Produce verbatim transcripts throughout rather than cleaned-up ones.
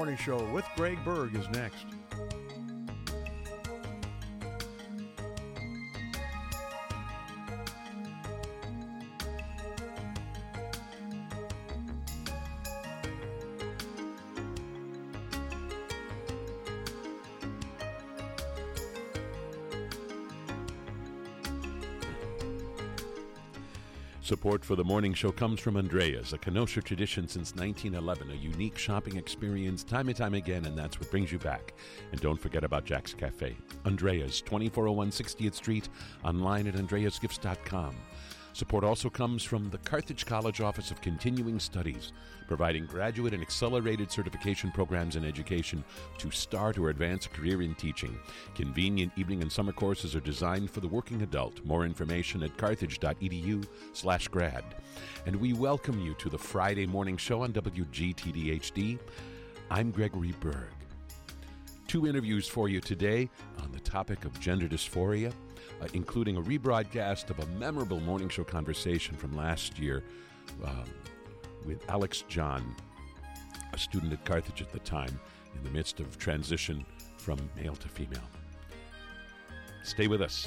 Morning Show with Greg Berg is next. Support for the morning show comes from Andrea's, a Kenosha tradition since nineteen eleven, a unique shopping experience time and time again, and that's what brings you back. And don't forget about Jack's Cafe. Andrea's, twenty-four oh one sixtieth Street, online at andreas gifts dot com. Support also comes from the Carthage College Office of Continuing Studies, providing graduate and accelerated certification programs in education to start or advance a career in teaching. Convenient evening and summer courses are designed for the working adult. More information at carthage.edu slash grad. And we welcome you to the Friday morning show on W G T D H D. I'm Gregory Berg. Two interviews for you today on the topic of gender dysphoria, Uh, including a rebroadcast of a memorable morning show conversation from last year um, with Alex John, a student at Carthage at the time, in the midst of transition from male to female. Stay with us.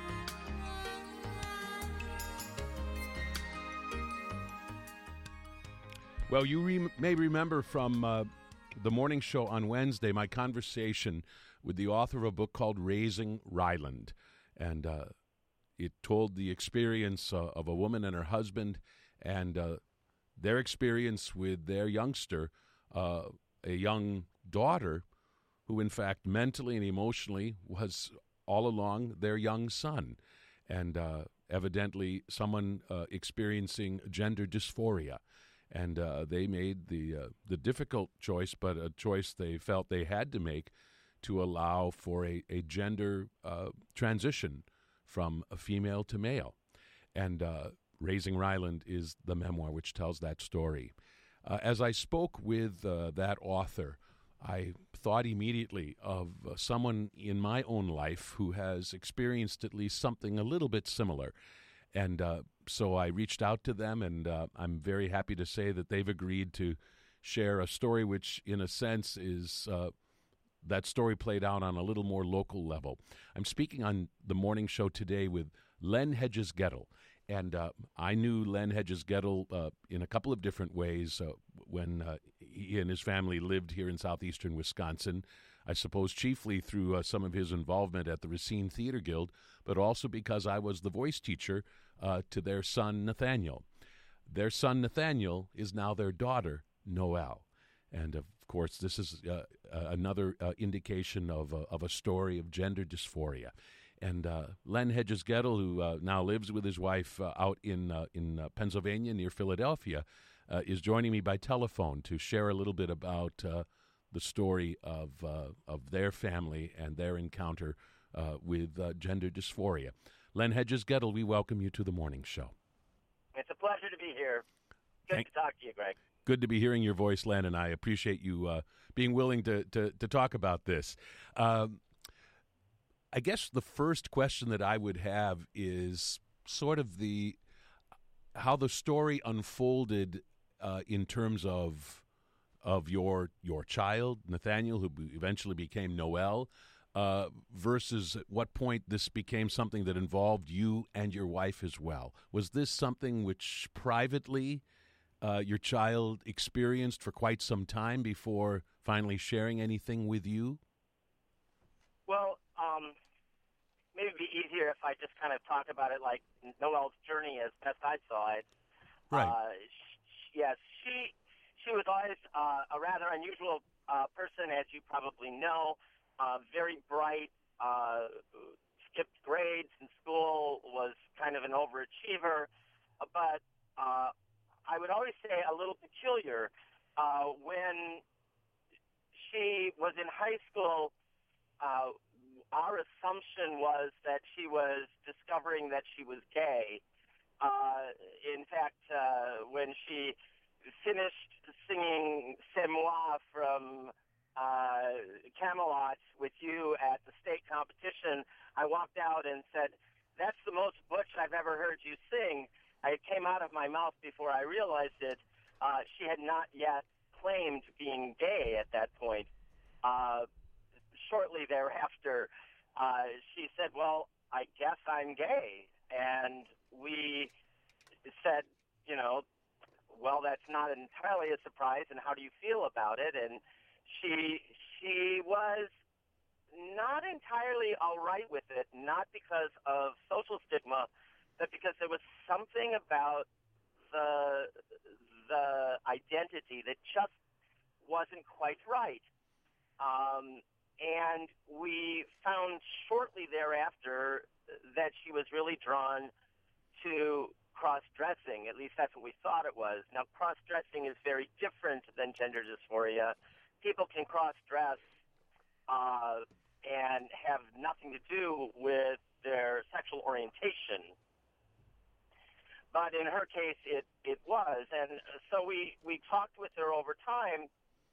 Well, you re- may remember from uh, the morning show on Wednesday my conversation with the author of a book called Raising Ryland. And uh, it told the experience uh, of a woman and her husband and uh, their experience with their youngster, uh, a young daughter who, in fact, mentally and emotionally was all along their young son. And uh, evidently someone uh, experiencing gender dysphoria. And uh, they made the, uh, the difficult choice, but a choice they felt they had to make, to allow for a, a gender uh, transition from a female to male. And uh, Raising Ryland is the memoir which tells that story. Uh, as I spoke with uh, that author, I thought immediately of uh, someone in my own life who has experienced at least something a little bit similar. And uh, so I reached out to them, and uh, I'm very happy to say that they've agreed to share a story which, in a sense, is uh, that story played out on a little more local level. I'm speaking on the morning show today with Len Hedges-Gettle. And uh, I knew Len Hedges-Gettle uh, in a couple of different ways uh, when uh, he and his family lived here in southeastern Wisconsin. I suppose chiefly through uh, some of his involvement at the Racine Theater Guild, but also because I was the voice teacher uh, to their son, Nathaniel. Their son, Nathaniel, is now their daughter, Noelle. And, of course, this is uh, uh, another uh, indication of, uh, of a story of gender dysphoria. And uh, Len Hedges-Gettle, who uh, now lives with his wife uh, out in uh, in uh, Pennsylvania near Philadelphia, uh, is joining me by telephone to share a little bit about uh, the story of uh, of their family and their encounter uh, with uh, gender dysphoria. Len Hedges-Gettle, we welcome you to the morning show. It's a pleasure to be here. Good Thank- to talk to you, Greg. Good to be hearing your voice, Len, and I appreciate you uh, being willing to, to, to talk about this. Um, I guess the first question that I would have is sort of the how the story unfolded uh, in terms of of your your child, Nathaniel, who eventually became Noelle, uh, versus at what point this became something that involved you and your wife as well. Was this something which privately Uh, your child experienced for quite some time before finally sharing anything with you? Well, um, maybe it'd be easier if I just kind of talk about it like Noelle's journey as best I saw it. Right. Uh, sh- yes, she she was always uh, a rather unusual uh, person, as you probably know. Uh, very bright, uh, skipped grades in school, was kind of an overachiever, but uh, I would always say a little peculiar. Uh, when she was in high school, uh, our assumption was that she was discovering that she was gay. Uh, in fact, uh, when she finished singing C'est Moi from uh, Camelot with you at the state competition, I walked out and said, "That's the most butch I've ever heard you sing." It came out of my mouth before I realized it. Uh, she had not yet claimed being gay at that point. Uh, shortly thereafter, uh, she said, well, I guess I'm gay. And we said, you know, well, that's not entirely a surprise, and how do you feel about it? And she she was not entirely all right with it, not because of social stigma, but because there was something about the the identity that just wasn't quite right. Um, and we found shortly thereafter that she was really drawn to cross-dressing. At least that's what we thought it was. Now, cross-dressing is very different than gender dysphoria. People can cross-dress uh, and have nothing to do with their sexual orientation. But in her case, it, it was. And so we, we talked with her over time,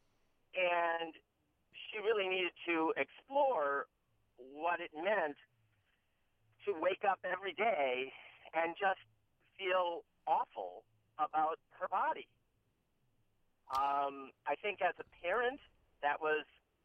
and she really needed to explore what it meant to wake up every day and just feel awful about her body. Um, I think as a parent, that was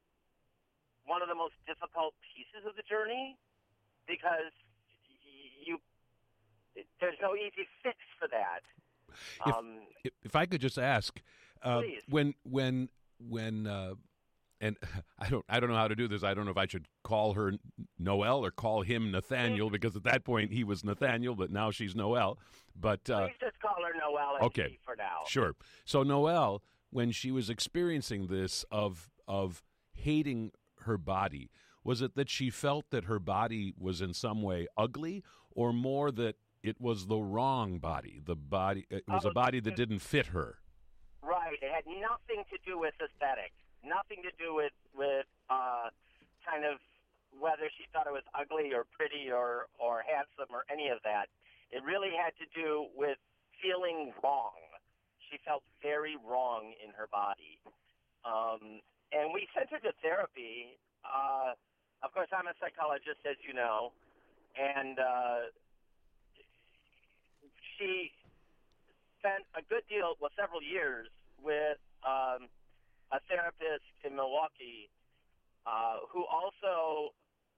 one of the most difficult pieces of the journey, because you there's no easy fix for that. If, Um, if, if I could just ask, uh, please. when when when uh, and I don't I don't know how to do this. I don't know if I should call her Noelle or call him Nathaniel, because at that point he was Nathaniel, but now she's Noelle. But uh, Please just call her Noelle and okay, she for now. Sure. So Noelle, when she was experiencing this of of hating her body, was it that she felt that her body was in some way ugly, or more that it was the wrong body? The body it was Oh, a body that didn't fit her. Right. It had nothing to do with aesthetics. Nothing to do with with uh, kind of whether she thought it was ugly or pretty or or handsome or any of that. It really had to do with feeling wrong. She felt very wrong in her body. Um, and we sent her to therapy. Uh, of course, I'm a psychologist, as you know, and uh, she spent a good deal, well, several years with um, a therapist in Milwaukee uh, who also,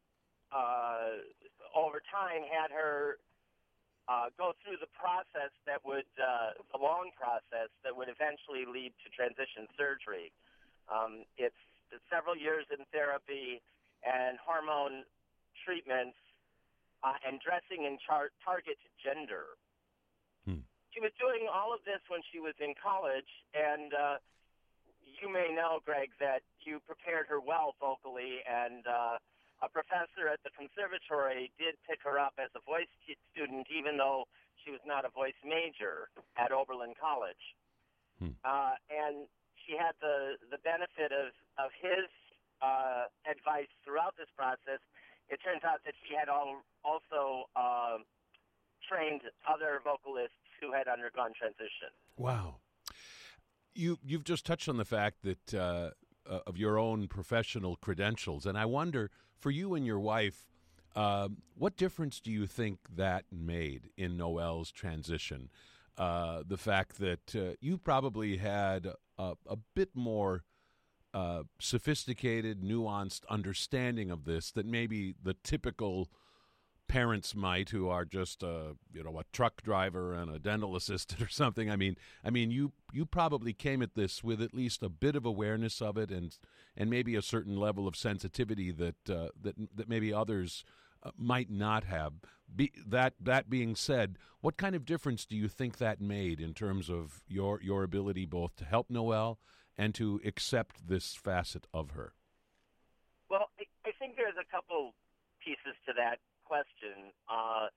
uh, over time, had her Uh, go through the process that would, uh, the long process that would eventually lead to transition surgery. Um, it's, it's several years in therapy and hormone treatments uh, and dressing in char- target gender. Hmm. She was doing all of this when she was in college, and uh, you may know, Greg, that you prepared her well vocally, and uh, a professor at the conservatory did pick her up as a voice t- student, even though she was not a voice major at Oberlin College. Hmm. Uh, and she had the, the benefit of, of his uh, advice throughout this process. It turns out that she had all, also uh, trained other vocalists who had undergone transition. Wow. You, you've just touched on the fact that uh, uh, of your own professional credentials, and I wonder, for you and your wife, uh, what difference do you think that made in Noelle's transition? Uh, the fact that uh, you probably had a, a bit more uh, sophisticated, nuanced understanding of this than maybe the typical parents might, who are just a you know a truck driver and a dental assistant or something. I mean, I mean, you you probably came at this with at least a bit of awareness of it, and and maybe a certain level of sensitivity that uh, that that maybe others uh, might not have. Be, that that being said, what kind of difference do you think that made in terms of your your ability both to help Noelle and to accept this facet of her? Well, I, I think there's a couple pieces to that question. Uh,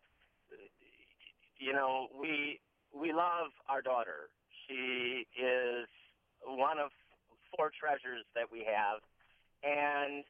you know, we we love our daughter. She is one of four treasures that we have, and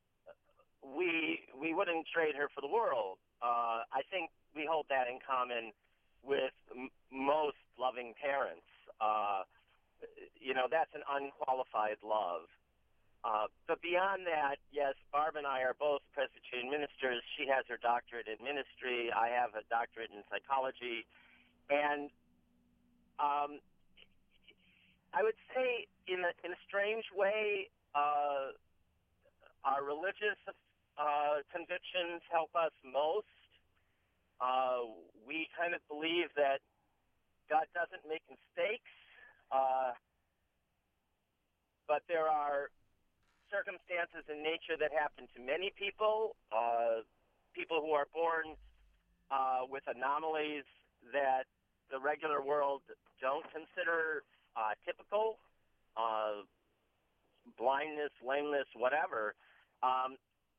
we we wouldn't trade her for the world. Uh, I think we hold that in common with m- most loving parents. Uh, you know, that's an unqualified love. Uh, but beyond that, yes, Barb and I are both Presbyterian ministers. She has her doctorate in ministry. I have a doctorate in psychology. And um, I would say, in a in a strange way, uh, our religious uh, convictions help us most. Uh, we kind of believe that God doesn't make mistakes, uh, but there are circumstances in nature that happen to many people, uh, people who are born uh, with anomalies that the regular world don't consider uh, typical, uh, blindness, lameness, whatever. Um,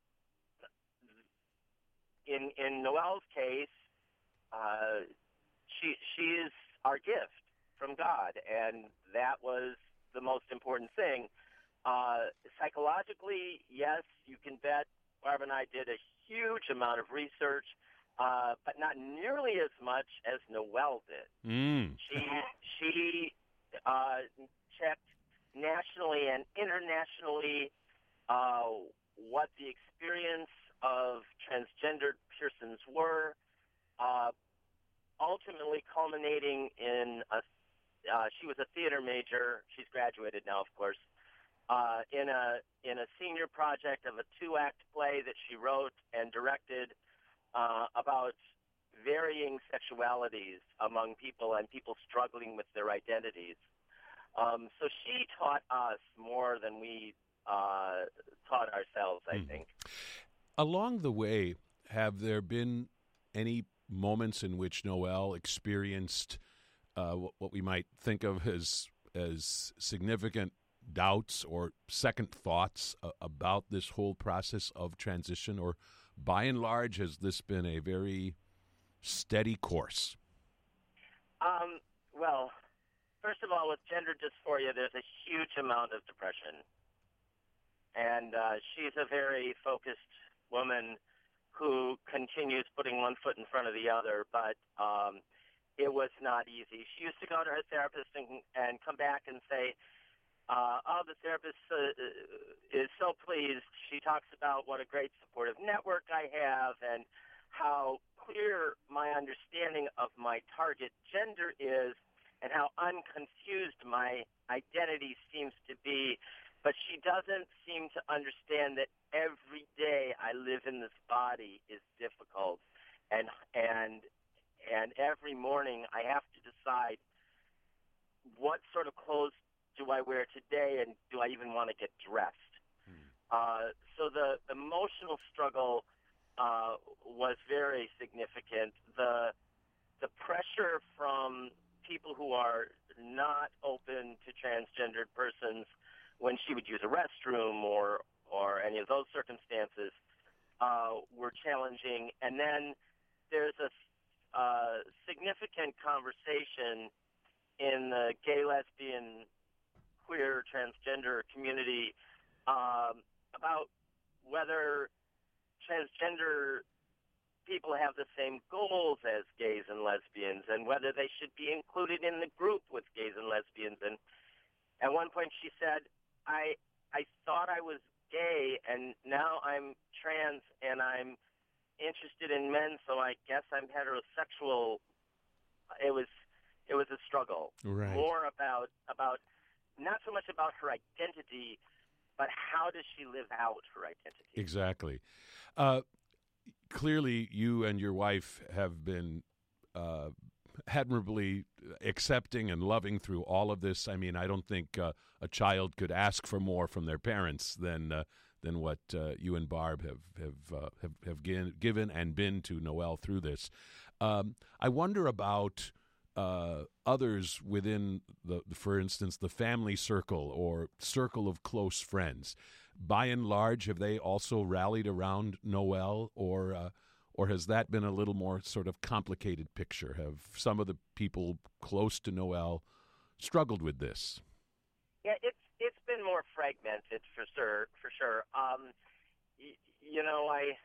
in in Noelle's case, uh, she she is our gift from God, and that was the most important thing. Uh, psychologically, yes, you can bet Barb and I did a huge amount of research, uh, but not nearly as much as Noelle did. Mm. She she uh, checked nationally and internationally uh, what the experience of transgendered persons were, uh, ultimately culminating in a. Uh, she was a theater major. She's graduated now, of course. Uh, in a in a senior project of a two-act play that she wrote and directed uh, about varying sexualities among people and people struggling with their identities. Um, so she taught us more than we uh, taught ourselves, I Mm. think. Along the way, have there been any moments in which Noelle experienced uh, what, what we might think of as as significant doubts or second thoughts uh, about this whole process of transition, or by and large has this been a very steady course? Um, well, first of all, with gender dysphoria, there's a huge amount of depression. And uh, she's a very focused woman who continues putting one foot in front of the other, but um, it was not easy. She used to go to her therapist and, and come back and say, uh, oh, the therapist uh, is so pleased. She talks about what a great supportive network I have and how clear my understanding of my target gender is and how unconfused my identity seems to be. But she doesn't seem to understand that every day I live in this body is difficult, and and and every morning I have to decide what sort of clothes do I wear today, and do I even want to get dressed? Hmm. Uh, so the emotional struggle uh, was very significant. The the pressure from people who are not open to transgendered persons when she would use a restroom or or any of those circumstances uh, were challenging. And then there's a uh, significant conversation in the gay, lesbian, queer, transgender community um, about whether transgender people have the same goals as gays and lesbians and whether they should be included in the group with gays and lesbians. And at one point she said, I I thought I was gay, and now I'm trans, and I'm interested in men, so I guess I'm heterosexual. It was it was a struggle. Right. More about about not so much about her identity, but how does she live out her identity? Exactly. Uh, clearly, you and your wife have been uh, admirably accepting and loving through all of this. I mean, I don't think uh, a child could ask for more from their parents than uh, than what uh, you and Barb have have uh, have, have given, given and been to Noelle through this. Um, I wonder about uh, others within the, for instance, the family circle or circle of close friends. By and large, have they also rallied around Noelle, or uh, or has that been a little more sort of complicated picture? Have some of the people close to Noelle struggled with this? Yeah, it's it's been more fragmented for sure. For sure, um, y- you know, I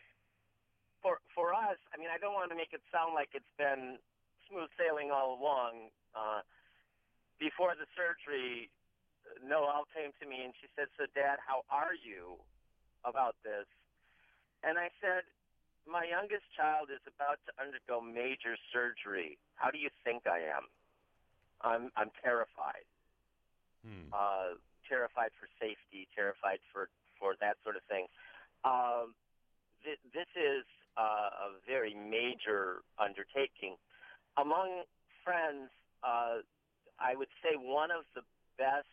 for for us. I mean, I don't want to make it sound like it's been smooth sailing all along. Uh, before the surgery, Noelle came to me and she said, "So, Dad, how are you about this?" And I said, "My youngest child is about to undergo major surgery. How do you think I am? I'm I'm terrified." Hmm. uh, terrified for safety, terrified for, for that sort of thing. Um, th- this is uh, a very major undertaking. Among friends, uh, I would say one of the best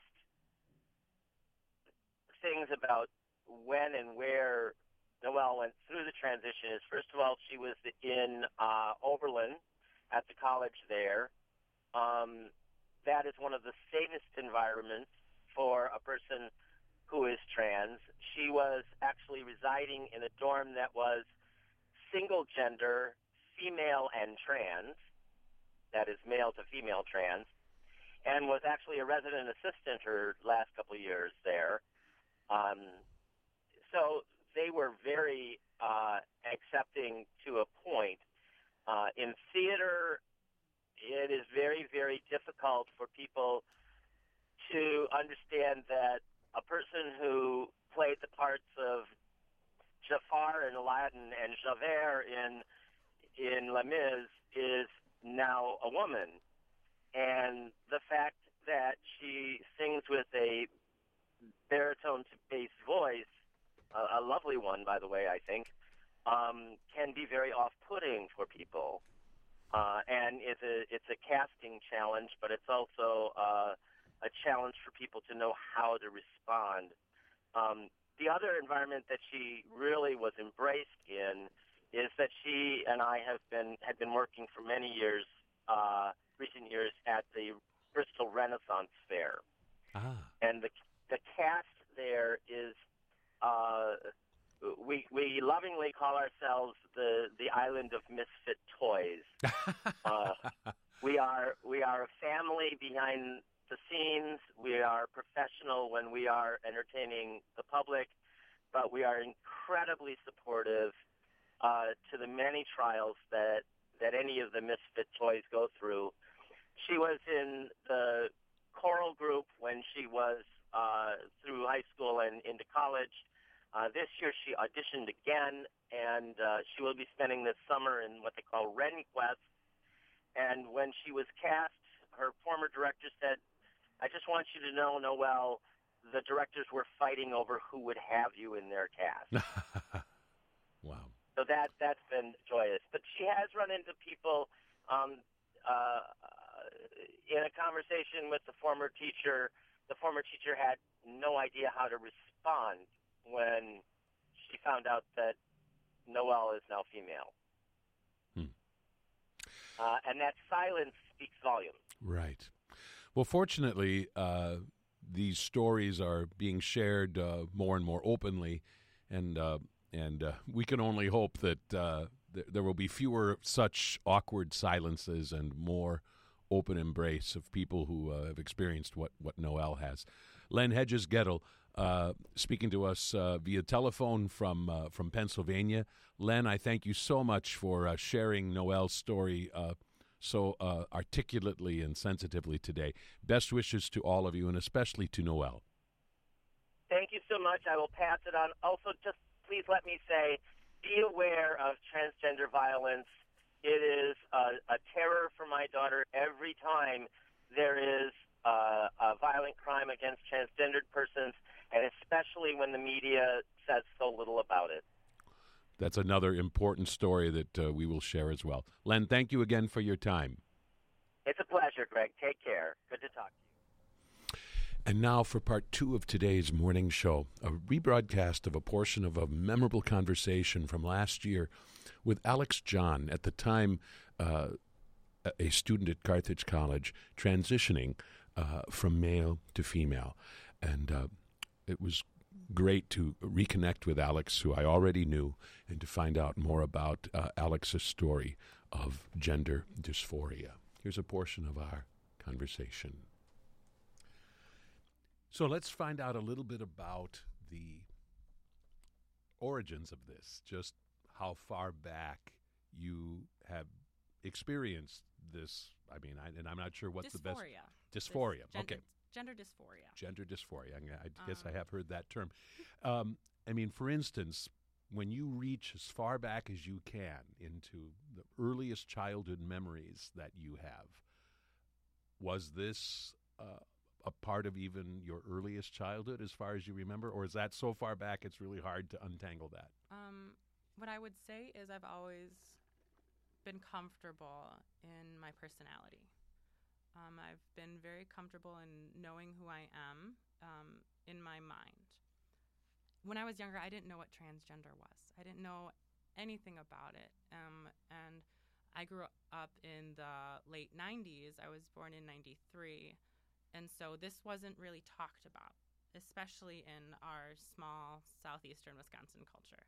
things about when and where Noelle went through the transition is, first of all, she was in uh, Oberlin at the college there. Um, that is one of the safest environments for a person who is trans. She was actually residing in a dorm that was single gender, female and trans, that is male to female trans, and was actually a resident assistant her last couple of years there. Um, so they were very uh, accepting to a point. Uh, in theater, it is very, very difficult for people to understand that a person who played the parts of Jafar in Aladdin and Javert in in Les Mis is now a woman. And the fact that she sings with a baritone to bass voice, a, a lovely one, by the way, I think, um, can be very off-putting for people. Uh, and it's a, it's a casting challenge, but it's also uh, a challenge for people to know how to respond. Um, the other environment that she really was embraced in is that she and I have been had been working for many years, uh, recent years, at the Bristol Renaissance Fair. Ah. And the the cast there is, uh, we we lovingly call ourselves the the island of misfit toys. uh, we are we are a family behind the scenes. We are professional when we are entertaining the public, but we are incredibly supportive uh, to the many trials that that any of the misfit toys go through. She was in the choral group when she was uh, through high school and into college. Uh, this year she auditioned again, and uh, she will be spending this summer in what they call RenQuest. And when she was cast, her former director said, "I just want you to know, Noelle, the directors were fighting over who would have you in their cast." Wow. So that, that's been joyous. But she has run into people um, uh, in a conversation with the former teacher. The former teacher had no idea how to respond when she found out that Noelle is now female. Hmm. Uh, and that silence speaks volumes. Right. Well, fortunately, uh, these stories are being shared uh, more and more openly, and uh, and uh, we can only hope that uh, th- there will be fewer such awkward silences and more open embrace of people who uh, have experienced what, what Noelle has. Len Hedges-Gettel, uh, speaking to us uh, via telephone from uh, from Pennsylvania. Len, I thank you so much for uh, sharing Noelle's story uh, so uh, articulately and sensitively today. Best wishes to all of you, and especially to Noelle. Thank you so much. I will pass it on. Also, just please let me say, be aware of transgender violence. It is a, a terror for my daughter every time there is uh, a violent crime against transgendered persons, and especially when the media says so little about it. That's another important story that uh, we will share as well. Len, thank you again for your time. It's a pleasure, Greg. Take care. Good to talk to you. And now for part two of today's morning show, a rebroadcast of a portion of a memorable conversation from last year with Alex John, at the time uh, a student at Carthage College, transitioning uh, from male to female. And uh, it was great to reconnect with Alex, who I already knew, and to find out more about uh, Alex's story of gender dysphoria. Here's a portion of our conversation. So let's find out a little bit about the origins of this, just how far back you have experienced this. I mean, I, and I'm not sure what dysphoria. the best... Dysphoria. This, okay. Gender dysphoria. Gender dysphoria. I, I guess um, I have heard that term. Um, I mean, for instance, when you reach as far back as you can into the earliest childhood memories that you have, was this uh, a part of even your earliest childhood as far as you remember? Or is that so far back it's really hard to untangle that? Um, what I would say is I've always been comfortable in my personality. Um, I've been very comfortable in knowing who I am um, in my mind. When I was younger, I didn't know what transgender was. I didn't know anything about it. Um, and I grew up in the late nineties. I was born in ninety-three. And so this wasn't really talked about, especially in our small southeastern Wisconsin culture.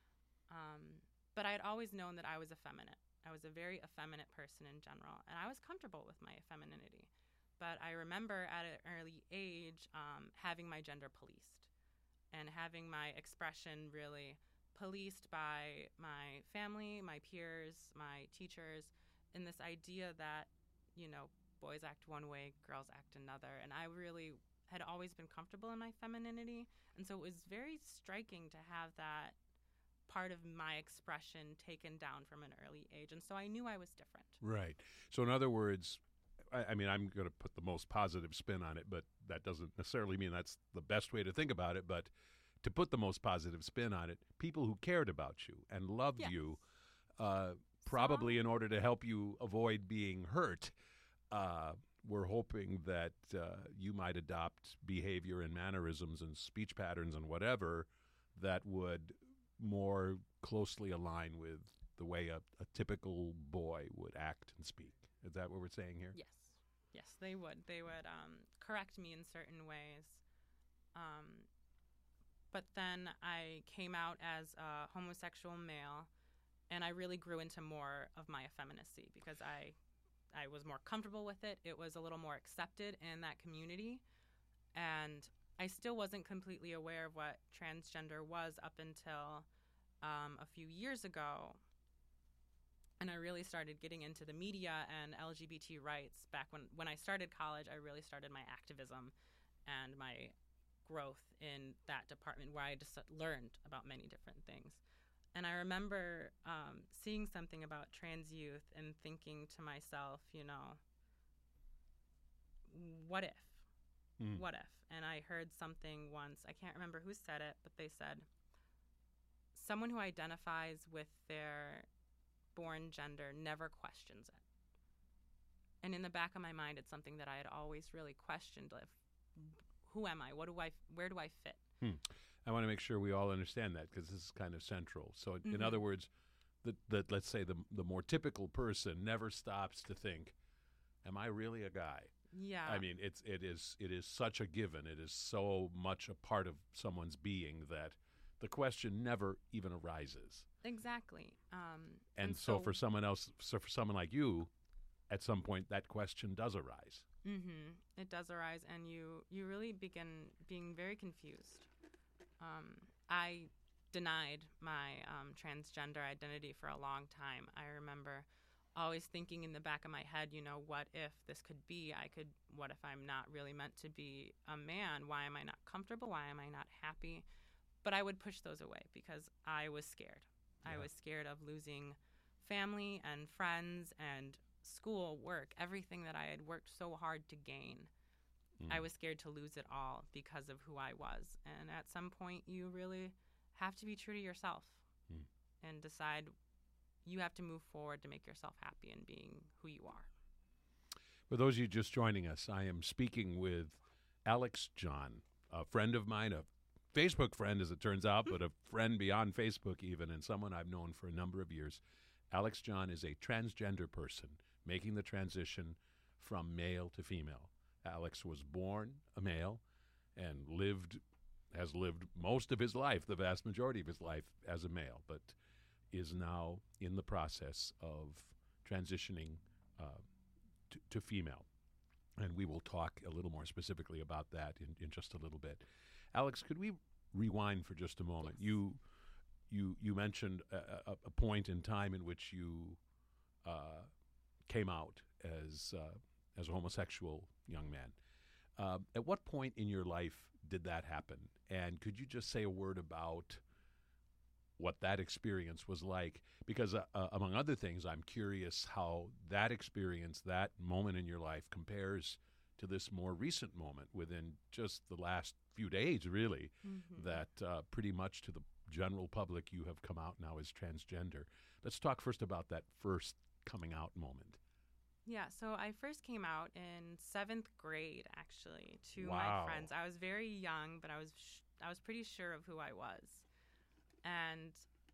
Um, but I had always known that I was effeminate. I was a very effeminate person in general, and I was comfortable with my femininity. But I remember at an early age um, having my gender policed and having my expression really policed by my family, my peers, my teachers, in this idea that, you know, boys act one way, girls act another. And I really had always been comfortable in my femininity. And so it was very striking to have that part of my expression taken down from an early age. And so I knew I was different. Right. So in other words, I, I mean, I'm going to put the most positive spin on it, but that doesn't necessarily mean that's the best way to think about it. But to put the most positive spin on it, people who cared about you and loved Yes. you, uh, probably in order to help you avoid being hurt, uh, were hoping that uh, you might adopt behavior and mannerisms and speech patterns and whatever that would more closely align with the way a, a typical boy would act and speak. Is that what we're saying here? Yes. Yes, they would. They would um, correct me in certain ways. Um, but then I came out as a homosexual male, and I really grew into more of my effeminacy because I, I was more comfortable with it. It was a little more accepted in that community. And I still wasn't completely aware of what transgender was up until um, a few years ago. And I really started getting into the media and L G B T rights back when, when I started college. I really started my activism and my growth in that department where I just learned about many different things. And I remember um, seeing something about trans youth and thinking to myself, you know, what if? Mm. What if? And I heard something once, I can't remember who said it, but they said, someone who identifies with their born gender never questions it. And in the back of my mind, it's something that I had always really questioned. If, who am I? What do I? Where do I fit? Hmm. I want to make sure we all understand that because this is kind of central. So, Mm-hmm. in other words, the, the, let's say the, the more typical person never stops to think, am I really a guy? Yeah. I mean, it's it is it is such a given. It is so much a part of someone's being that the question never even arises. Exactly. Um, And, and so, so for someone else, so for someone like you, at some point that question does arise. Mm-hmm. It does arise, and you, you really begin being very confused. Um, I denied my um, transgender identity for a long time. I remember always thinking in the back of my head, you know, what if this could be? I could, what if I'm not really meant to be a man? Why am I not comfortable? Why am I not happy? But I would push those away because I was scared. Yeah. I was scared of losing family and friends and school, work, everything that I had worked so hard to gain. Mm. I was scared to lose it all because of who I was. And at some point, you really have to be true to yourself Mm. and decide you have to move forward to make yourself happy in being who you are. For those of you just joining us, I am speaking with Alex John, a friend of mine, a Facebook friend, as it turns out, but a friend beyond Facebook even, and someone I've known for a number of years. Alex John is a transgender person making the transition from male to female. Alex was born a male and lived, has lived most of his life, the vast majority of his life, as a male, but is now in the process of transitioning uh, to, to female. And we will talk a little more specifically about that in, in just a little bit. Alex, could we rewind for just a moment? Yes. You you you mentioned a, a, a point in time in which you uh, came out as uh, as a homosexual young man. Uh, at what point in your life did that happen? And could you just say a word about what that experience was like? Because uh, uh, among other things, I'm curious how that experience, that moment in your life, compares to this more recent moment within just the last few days, really, Mm-hmm. that uh, pretty much to the general public you have come out now as transgender. Let's talk first about that first coming out moment. Yeah, so I first came out in seventh grade, actually, to Wow. my friends. I was very young, but I was sh- I was pretty sure of who I was, and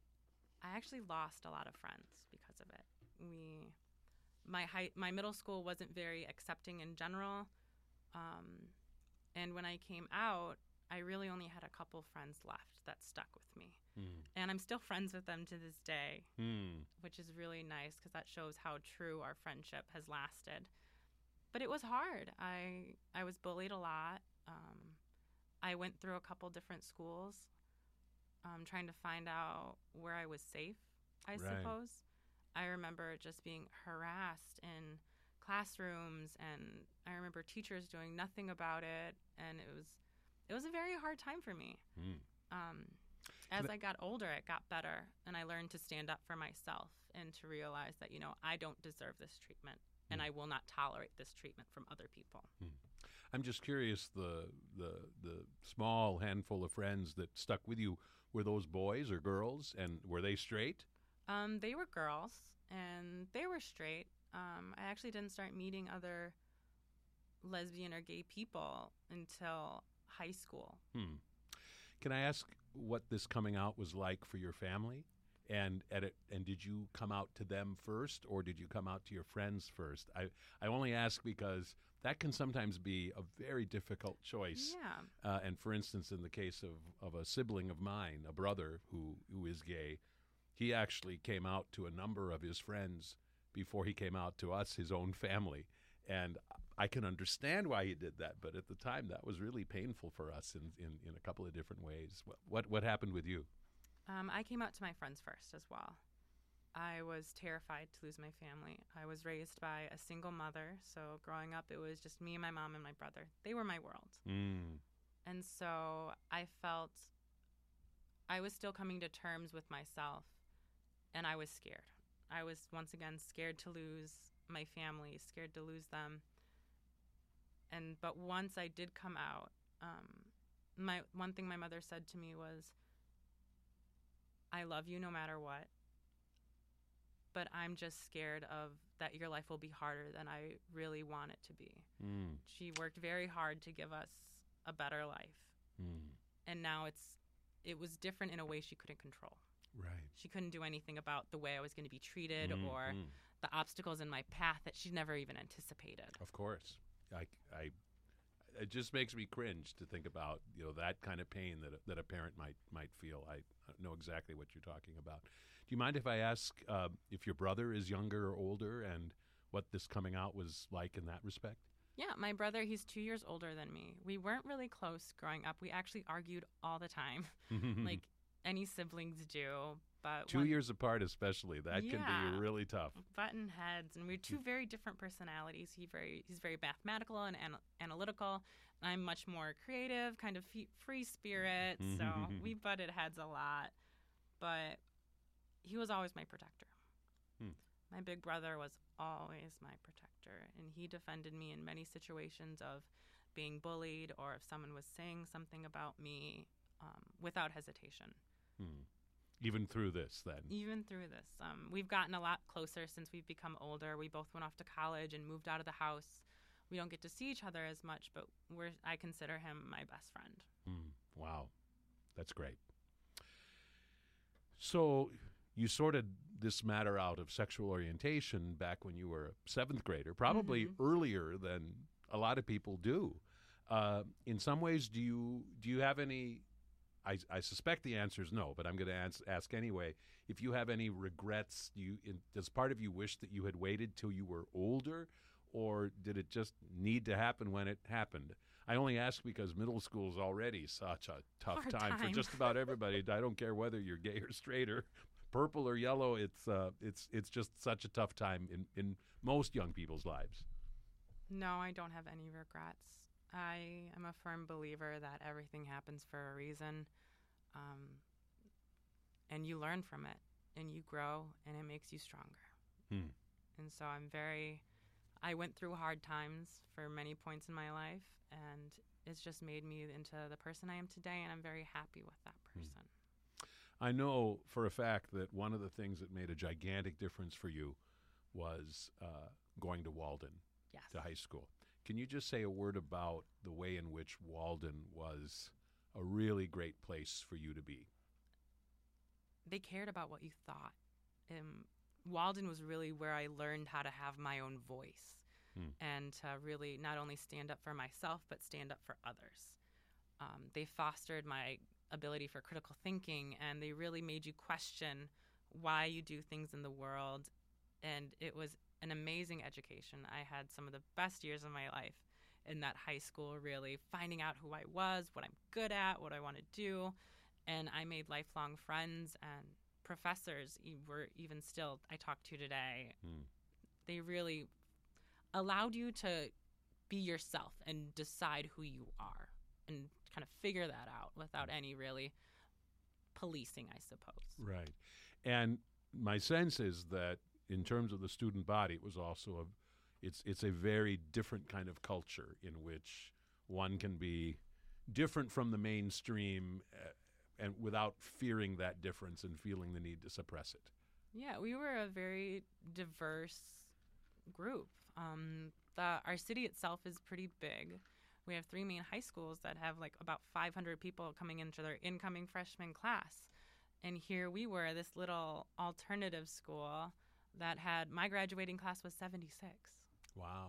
I actually lost a lot of friends because of it. We, my high, my middle school wasn't very accepting in general, um, and when I came out, I really only had a couple friends left that stuck with me, Hmm. and I'm still friends with them to this day, Hmm. which is really nice because that shows how true our friendship has lasted. But it was hard. I I was bullied a lot. Um, I went through a couple different schools, um, trying to find out where I was safe, I Right. suppose. I remember just being harassed in classrooms, and I remember teachers doing nothing about it, and it was it was a very hard time for me. Hmm. Um, as Can I- I got older, it got better, and I learned to stand up for myself and to realize that, you know, I don't deserve this treatment, and Mm. I will not tolerate this treatment from other people. I'm just curious, the, the the small handful of friends that stuck with you, were those boys or girls, and were they straight? Um, they were girls, and they were straight. Um, I actually didn't start meeting other lesbian or gay people until high school. Hmm. Can I ask what this coming out was like for your family? And at it, and did you come out to them first, or did you come out to your friends first? I, I only ask because that can sometimes be a very difficult choice. Yeah. Uh, and for instance, in the case of, of a sibling of mine, a brother who, who is gay, he actually came out to a number of his friends before he came out to us, his own family. And I can understand why he did that, but at the time that was really painful for us in, in, in a couple of different ways. What, what, what happened with you? Um, I came out to my friends first as well. I was terrified to lose my family. I was raised by a single mother, so growing up it was just me and my mom and my brother. They were my world. Mm. And so I felt I was still coming to terms with myself, and I was scared. I was once again scared to lose my family, scared to lose them. And but once I did come out, um, my one thing my mother said to me was, I love you no matter what, but I'm just scared of that your life will be harder than I really want it to be. Mm. She worked very hard to give us a better life, Mm. and now it's it was different in a way she couldn't control. Right. She couldn't do anything about the way I was going to be treated Mm, or mm. the obstacles in my path that she never even anticipated. Of course. I, I, it just makes me cringe to think about, you know, that kind of pain that a, that a parent might might feel. I know exactly what you're talking about. Do you mind if I ask uh, if your brother is younger or older, and what this coming out was like in that respect? Yeah, my brother, he's two years older than me. We weren't really close growing up. We actually argued all the time, like any siblings do. But Two one- years apart, especially, that can Yeah. be really tough. button heads, and we're two very different personalities. He very he's very mathematical and ana- analytical. I'm much more creative, kind of fe- free spirit. So we butted heads a lot, but he was always my protector. Hmm. My big brother was always my protector, and he defended me in many situations of being bullied or if someone was saying something about me, um, without hesitation. Hmm. Even through this, then. Even through this, um, we've gotten a lot closer since we've become older. We both went off to college and moved out of the house. We don't get to see each other as much, but we're I consider him my best friend. Hmm. Wow. That's great. So you sorted this matter out of sexual orientation back when you were a seventh grader, probably Mhm. earlier than a lot of people do. Uh, in some ways, do you do you have any? I, I suspect the answer is no, but I'm going to ask, ask anyway. If you have any regrets, do you in, does part of you wish that you had waited till you were older, or did it just need to happen when it happened? I only ask because middle school is already such a tough Hard time, for time. just about everybody. I don't care whether you're gay or straight or purple or yellow. It's uh, it's it's just such a tough time in, in most young people's lives. No, I don't have any regrets. I am a firm believer that everything happens for a reason, um, and you learn from it, and you grow, and it makes you stronger. Hmm. And so I'm very, I went through hard times for many points in my life, and it's just made me into the person I am today, and I'm very happy with that person. I know for a fact that one of the things that made a gigantic difference for you was uh, going to Walden, Yes. to high school. Can you just say a word about the way in which Walden was a really great place for you to be? They cared about what you thought. Um, Walden was really where I learned how to have my own voice Hmm. and to really not only stand up for myself, but stand up for others. Um, they fostered my ability for critical thinking, and they really made you question why you do things in the world. And it was an amazing education. I had some of the best years of my life in that high school, really finding out who I was, what I'm good at, what I want to do. And I made lifelong friends, and professors e- were even still I talk to today. Hmm. They really allowed you to be yourself and decide who you are and kind of figure that out without any really policing, I suppose. Right. And my sense is that in terms of the student body, it was also a, it's it's a very different kind of culture in which one can be different from the mainstream uh, and without fearing that difference and feeling the need to suppress it. Yeah, we were a very diverse group. Um, the, our city itself is pretty big. We have three main high schools that have like about five hundred people coming into their incoming freshman class. And here we were, this little alternative school that had, my graduating class was seventy-six. Wow.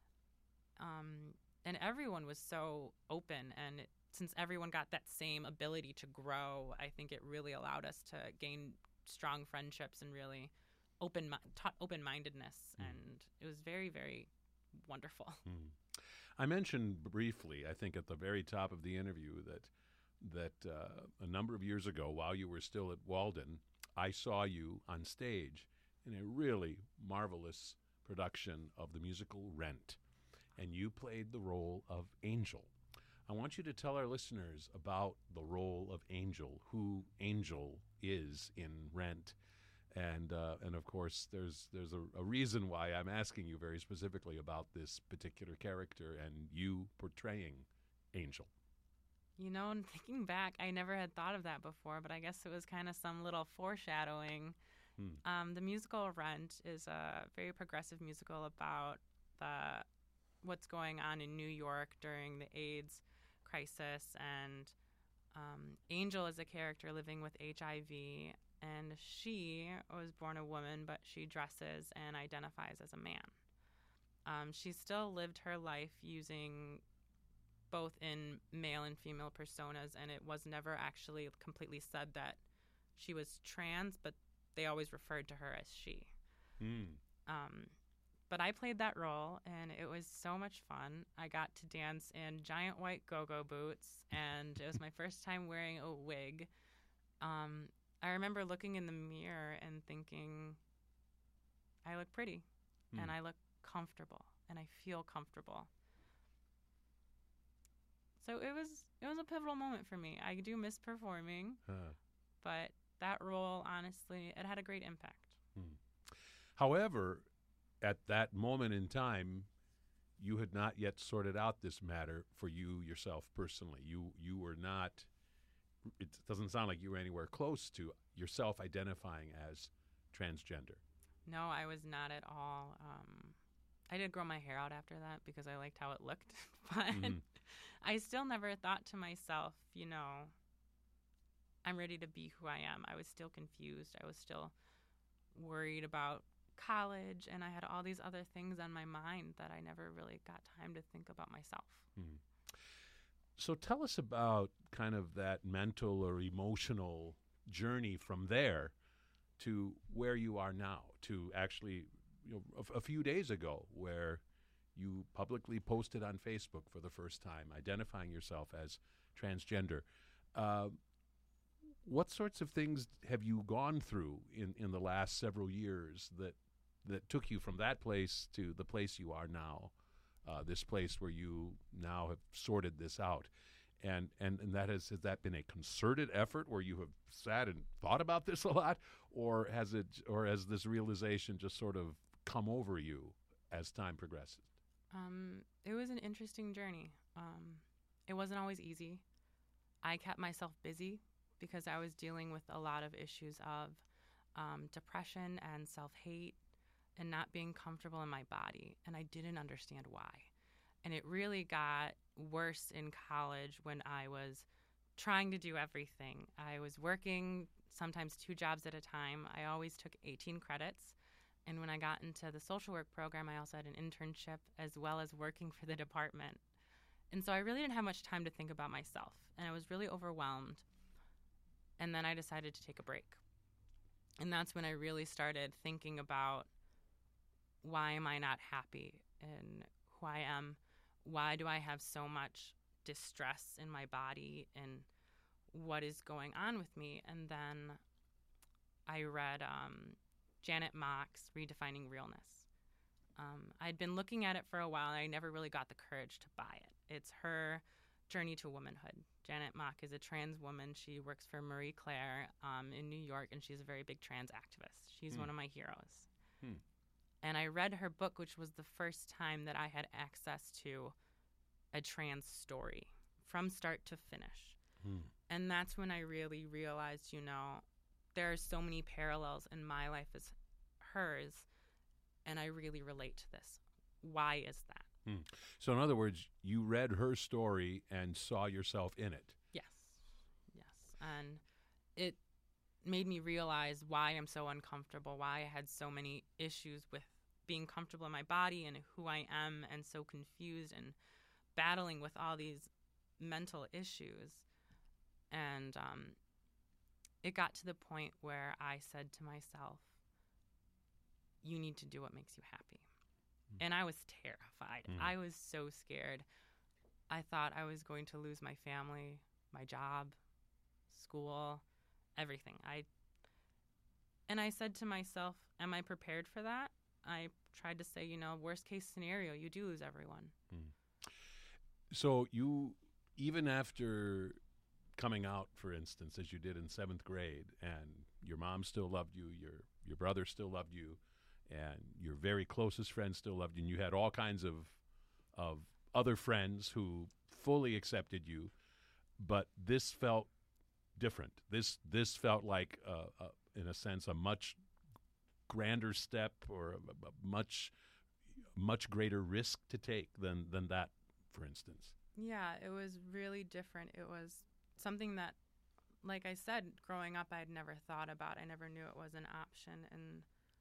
Um, and everyone was so open. And it, since everyone got that same ability to grow, I think it really allowed us to gain strong friendships and really open taught open-mindedness. Mm. And it was very, very wonderful. Mm. I mentioned briefly, I think at the very top of the interview, that that uh, a number of years ago, while you were still at Walden, I saw you on stage in a really marvelous production of the musical Rent, and you played the role of Angel. I want you to tell our listeners about the role of Angel, who Angel is in Rent, and uh, and of course, there's there's a, a reason why I'm asking you very specifically about this particular character and you portraying Angel. You know, and thinking back, I never had thought of that before, but I guess it was kind of some little foreshadowing. Hmm. Um, the musical Rent is a very progressive musical about the what's going on in New York during the AIDS crisis, and um, Angel is a character living with H I V, and she was born a woman, but she dresses and identifies as a man. Um, she still lived her life using both in male and female personas, and it was never actually completely said that she was trans, but they always referred to her as she. Mm. Um, but I played that role, and it was so much fun. I got to dance in giant white go-go boots, and it was my first time wearing a wig. Um, I remember looking in the mirror and thinking, I look pretty, Mm. and I look comfortable, and I feel comfortable. So it was it was a pivotal moment for me. I do miss performing, Huh. but that role, honestly, it had a great impact. Hmm. However, at that moment in time, you had not yet sorted out this matter for you yourself personally. You you were not, it doesn't sound like you were anywhere close to yourself identifying as transgender. No, I was not at all. Um, I did grow my hair out after that because I liked how it looked, but Mhm. I still never thought to myself, you know, I'm ready to be who I am. I was still confused. I was still worried about college, and I had all these other things on my mind that I never really got time to think about myself. Hmm. So tell us about kind of that mental or emotional journey from there to where you are now, to actually, you know, a, a few days ago, where you publicly posted on Facebook for the first time, identifying yourself as transgender. Uh, what sorts of things have you gone through in, in the last several years that that took you from that place to the place you are now, uh, this place where you now have sorted this out? And, and and that has has that been a concerted effort where you have sat and thought about this a lot, or has it or has this realization just sort of come over you as time progresses? Um, it was an interesting journey. Um, it wasn't always easy. I kept myself busy because I was dealing with a lot of issues of um, depression and self-hate and not being comfortable in my body, and I didn't understand why. And it really got worse in college when I was trying to do everything. I was working sometimes two jobs at a time. I always took eighteen credits. And when I got into the social work program, I also had an internship as well as working for the department. And so I really didn't have much time to think about myself. And I was really overwhelmed. And then I decided to take a break. And that's when I really started thinking about, why am I not happy in who I am? Why do I have so much distress in my body, and what is going on with me? And then I read um, Janet Mock's Redefining Realness. Um, I'd been looking at it for a while, and I never really got the courage to buy it. It's her journey to womanhood. Janet Mock is a trans woman. She works for Marie Claire um, in New York, and she's a very big trans activist. She's Hmm. one of my heroes. Hmm. And I read her book, which was the first time that I had access to a trans story from start to finish. Hmm. And that's when I really realized, you know, there are so many parallels in my life as hers, and I really relate to this. Why is that? Hmm. So, in other words, you read her story and saw yourself in it. Yes. Yes. And it made me realize why I'm so uncomfortable, why I had so many issues with being comfortable in my body and who I am, and so confused and battling with all these mental issues. And um, it got to the point where I said to myself, you need to do what makes you happy. Mm. And I was terrified. Mm. I was so scared. I thought I was going to lose my family, my job, school, everything. I and I said to myself, am I prepared for that? I tried to say, you know, worst case scenario, you do lose everyone. Mm. So you, even after coming out, for instance, as you did in seventh grade, and your mom still loved you, your your brother still loved you, and your very closest friends still loved you, and you had all kinds of of other friends who fully accepted you, but this felt different. This this felt like, uh, uh, in a sense, a much grander step, or a, a much much greater risk to take than than that, for instance. Yeah, it was really different. It was something that, like I said, growing up, I had never thought about. I never knew it was an option. And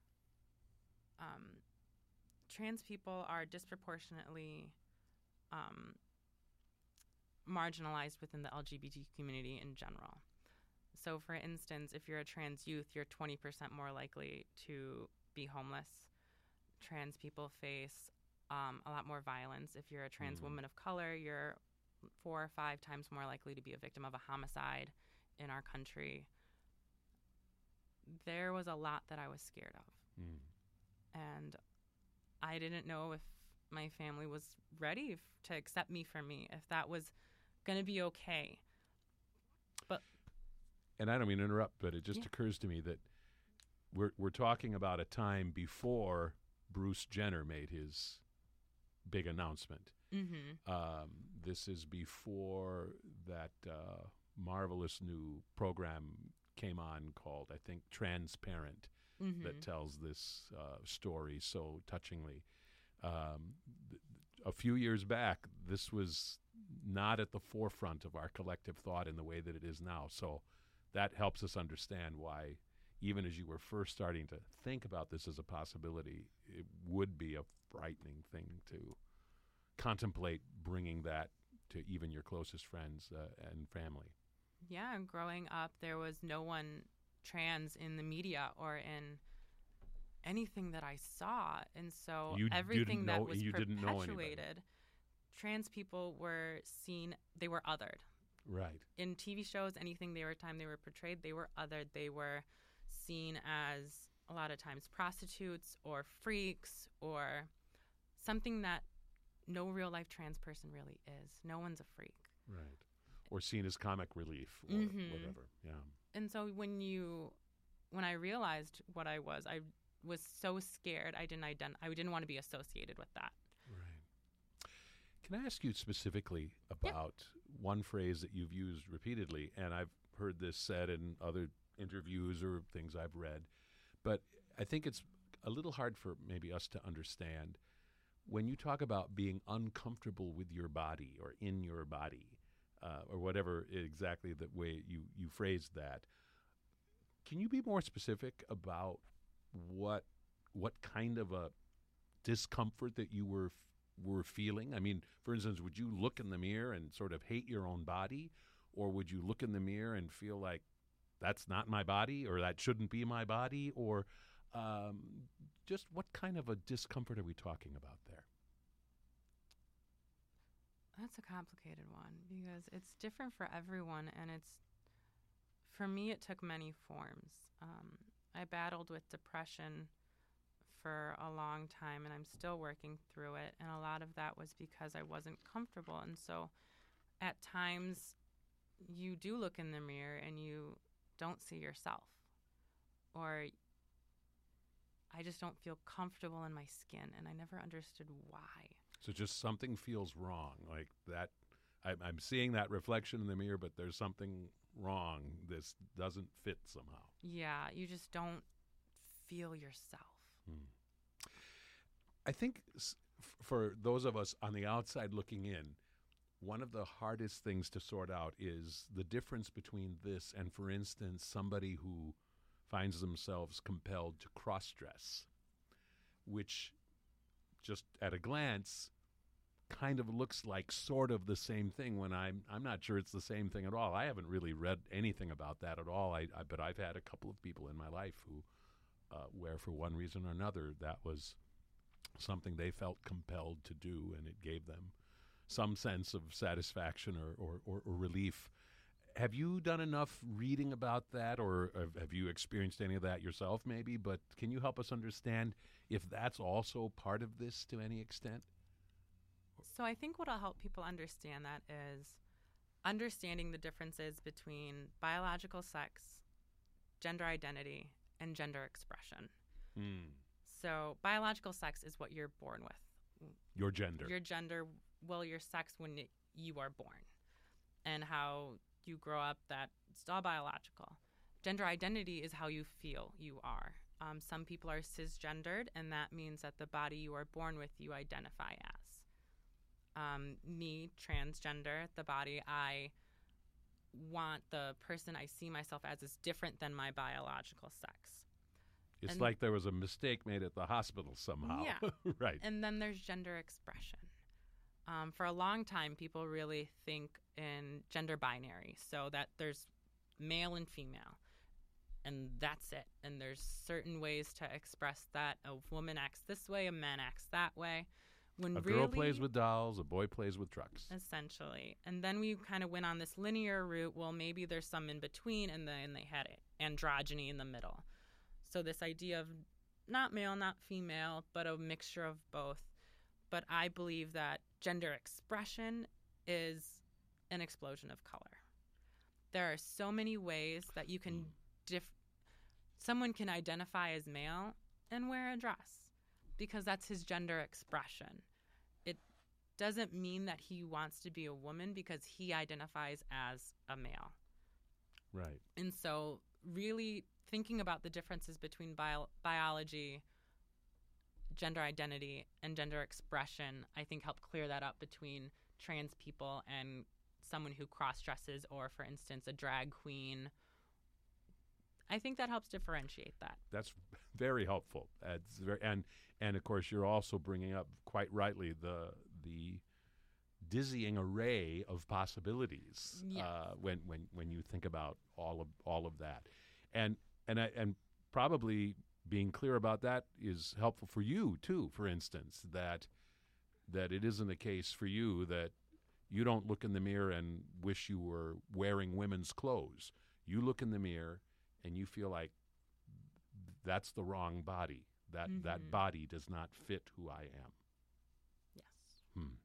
um, trans people are disproportionately um, marginalized within the L G B T community in general. So, for instance, if you're a trans youth, you're twenty percent more likely to be homeless. Trans people face um, a lot more violence. If you're a trans mm-hmm. woman of color, you're four or five times more likely to be a victim of a homicide in our country. There was a lot that I was scared of. Mm. And I didn't know if my family was ready f- to accept me for me, if that was going to be okay. But and I don't mean to interrupt, but it just yeah. occurs to me that we're we're talking about a time before Bruce Jenner made his big announcement. Mm-hmm. Um, this is before that uh, marvelous new program came on called, I think, Transparent, mm-hmm. that tells this uh, story so touchingly. Um, th- a few years back, this was not at the forefront of our collective thought in the way that it is now. So that helps us understand why, even as you were first starting to think about this as a possibility, it would be a frightening thing to contemplate bringing that to even your closest friends uh, and family. Yeah, and growing up, there was no one trans in the media or in anything that I saw. And so you everything that know, was you perpetuated, trans people were seen, they were othered. Right. In T V shows, anything they were time they were portrayed, they were othered. They were seen as, a lot of times, prostitutes or freaks or something that no real-life trans person really is. No one's a freak. Right. Or seen as comic relief or mm-hmm. whatever. Yeah. And so when you, when I realized what I was, I was so scared. I didn't ident- I didn't want to be associated with that. Right. Can I ask you specifically about one phrase that you've used repeatedly, and I've heard this said in other interviews or things I've read, but I think it's a little hard for maybe us to understand. When you talk about being uncomfortable with your body or in your body, uh, or whatever exactly the way you, you phrased that, can you be more specific about what what kind of a discomfort that you were were feeling? I mean, for instance, would you look in the mirror and sort of hate your own body, or would you look in the mirror and feel like that's not my body, or that shouldn't be my body, or um, just what kind of a discomfort are we talking about there? That's a complicated one because it's different for everyone, and it's, for me, it took many forms. Um, I battled with depression for a long time, and I'm still working through it, and a lot of that was because I wasn't comfortable. And so at times you do look in the mirror and you don't see yourself, or I just don't feel comfortable in my skin, and I never understood why. So just something feels wrong, like that. I'm, I'm seeing that reflection in the mirror, but there's something wrong. This doesn't fit somehow. Yeah, you just don't feel yourself. Hmm. I think s- f- for those of us on the outside looking in, one of the hardest things to sort out is the difference between this and, for instance, somebody who finds themselves compelled to cross-dress, which just at a glance kind of looks like sort of the same thing when I'm I'm not sure it's the same thing at all. I haven't really read anything about that at all, I, I but I've had a couple of people in my life who, uh, where for one reason or another, that was something they felt compelled to do, and it gave them some sense of satisfaction or, or, or, or relief. Have you done enough reading about that, or have, have you experienced any of that yourself maybe? But can you help us understand if that's also part of this to any extent? So I think what'll help people understand that is understanding the differences between biological sex, gender identity, and gender expression. Mm. So biological sex is what you're born with. Your gender. Your gender, well, your sex when it, you are born. And how you grow up, that's all biological. Gender identity is how you feel you are. Um, some people are cisgendered, and that means that the body you are born with, you identify as. Um, me, transgender, the body I want, the person I see myself as, is different than my biological sex. It's and like there was a mistake made at the hospital somehow. Yeah. Right. And then there's gender expression. Um, for a long time, people really think in gender binary, so that there's male and female, and that's it. And there's certain ways to express that. A woman acts this way, a man acts that way. When a really, girl plays with dolls, a boy plays with trucks. Essentially. And then we kind of went on this linear route. Well, maybe there's some in between, and then they had it, androgyny in the middle. So this idea of not male, not female, but a mixture of both. But I believe that gender expression is an explosion of color. There are so many ways that you can diff- someone can identify as male and wear a dress because that's his gender expression. It doesn't mean that he wants to be a woman because he identifies as a male. Right. And so really thinking about the differences between bio- biology, gender identity, and gender expression, I think help clear that up between trans people and someone who cross-dresses, or, for instance, a drag queen. I think that helps differentiate that. That's very helpful. It's very, and and of course, you're also bringing up quite rightly the the dizzying array of possibilities. Yes. uh, when when when you think about all of all of that, and and I, and probably being clear about that is helpful for you too. For instance, that that it isn't a case for you that you don't look in the mirror and wish you were wearing women's clothes. You look in the mirror and you feel like that's the wrong body. That Mm-hmm. that body does not fit who I am. Yes. Hmm.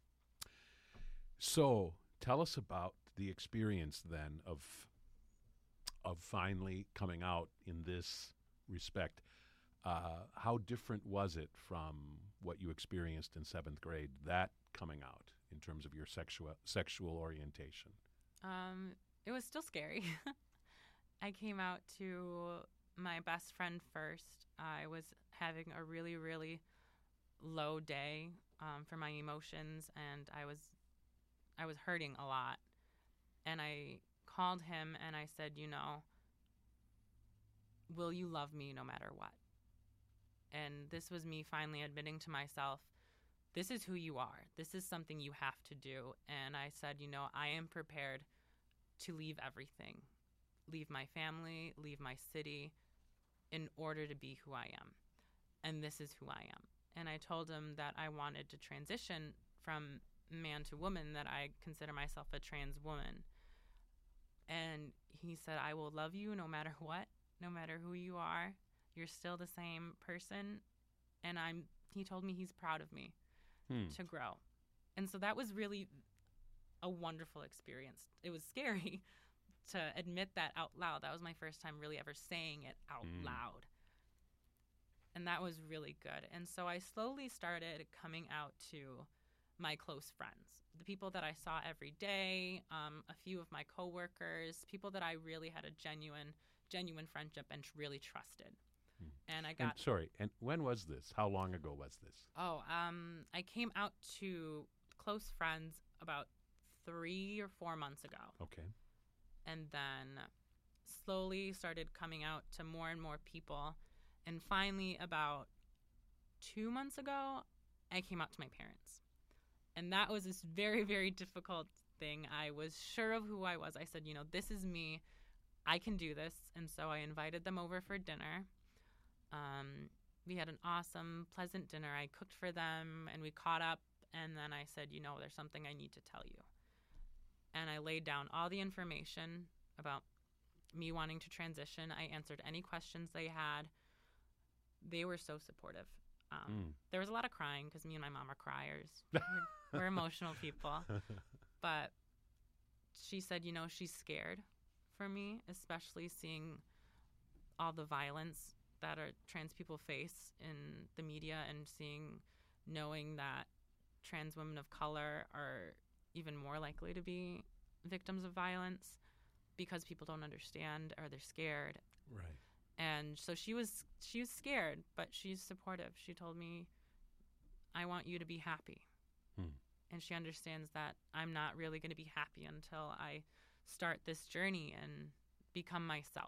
So tell us about the experience then of of finally coming out in this respect. uh, how different was it from what you experienced in seventh grade, that coming out in terms of your sexual sexual orientation? Um, it was still scary. I came out to my best friend first. I was having a really, really low day um, for my emotions, and I was I was hurting a lot. And I called him and I said, you know, will you love me no matter what? And this was me finally admitting to myself, this is who you are. This is something you have to do. And I said, you know, I am prepared to leave everything, leave my family, leave my city in order to be who I am. And this is who I am. And I told him that I wanted to transition from man to woman, that I consider myself a trans woman. And he said, I will love you no matter what, no matter who you are. You're still the same person. And I'm, he told me he's proud of me hmm. to grow. And so that was really a wonderful experience. It was scary to admit that out loud. That was my first time really ever saying it out mm. loud. And that was really good. And so I slowly started coming out to my close friends, the people that I saw every day, um, a few of my coworkers, people that I really had a genuine, genuine friendship and really trusted. Hmm. And I got... And, sorry, and when was this? How long ago was this? Oh, um, I came out to close friends about three or four months ago. Okay. And then slowly started coming out to more and more people. And finally, about two months ago, I came out to my parents. And that was this very, very difficult thing. I was sure of who I was. I said, you know, this is me. I can do this. And so I invited them over for dinner. Um, we had an awesome, pleasant dinner. I cooked for them, and we caught up. And then I said, you know, there's something I need to tell you. And I laid down all the information about me wanting to transition. I answered any questions they had. They were so supportive. Um, mm. There was a lot of crying because me and my mom are criers. we're, we're emotional people. But she said, you know, she's scared for me, especially seeing all the violence that our trans people face in the media, and seeing, knowing that trans women of color are even more likely to be victims of violence because people don't understand or they're scared. Right. And so she was she was scared, but she's supportive. She told me, I want you to be happy. Hmm. And she understands that I'm not really going to be happy until I start this journey and become myself.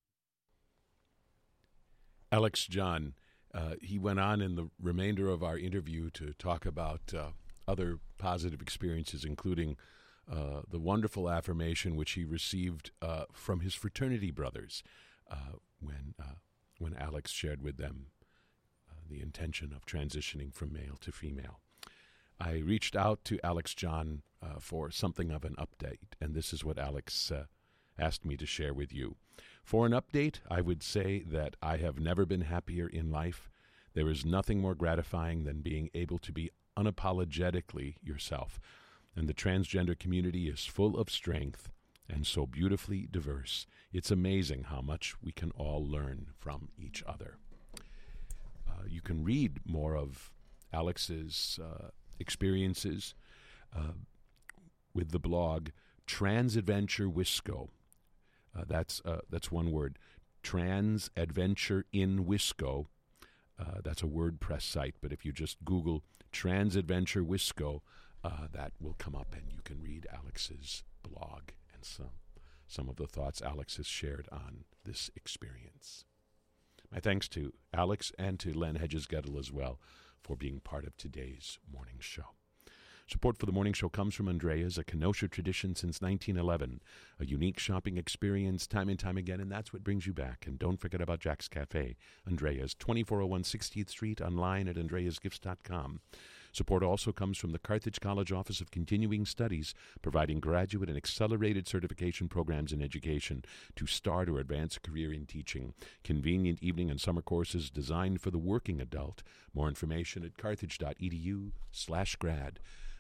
Alex John, uh, he went on in the remainder of our interview to talk about uh, other positive experiences, including uh, the wonderful affirmation which he received uh, from his fraternity brothers uh, when uh, when Alex shared with them uh, the intention of transitioning from male to female. I reached out to Alex John uh, for something of an update, and this is what Alex uh, asked me to share with you. For an update, I would say that I have never been happier in life. There is nothing more gratifying than being able to be unapologetically yourself. And the transgender community is full of strength and so beautifully diverse. It's amazing how much we can all learn from each other. Uh, you can read more of Alex's uh, experiences uh, with the blog Transadventure Wisco. Uh, that's uh, that's one word. Transadventure in Wisco. Uh, that's a WordPress site, but if you just Google Transadventure Wisco, uh, that will come up, and you can read Alex's blog and some some of the thoughts Alex has shared on this experience. My thanks to Alex and to Len Hedges-Gettle as well for being part of today's morning show. Support for the morning show comes from Andrea's, a Kenosha tradition since nineteen eleven, a unique shopping experience time and time again, and that's what brings you back. And don't forget about Jack's Cafe, Andrea's, twenty-four oh one sixtieth Street, online at andreas gifts dot com. Support also comes from the Carthage College Office of Continuing Studies, providing graduate and accelerated certification programs in education to start or advance a career in teaching. Convenient evening and summer courses designed for the working adult. More information at carthage dot e d u slash grad.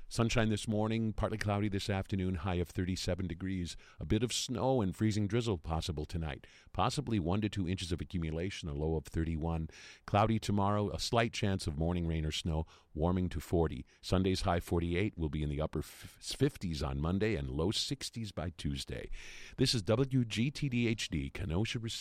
Sunshine this morning, partly cloudy this afternoon, high of thirty-seven degrees. A bit of snow and freezing drizzle possible tonight. Possibly one to two inches of accumulation, a low of thirty-one. Cloudy tomorrow, a slight chance of morning rain or snow, warming to forty. Sunday's high forty-eight will be in the upper fifties on Monday and low sixties by Tuesday. This is W G T D H D, Kenosha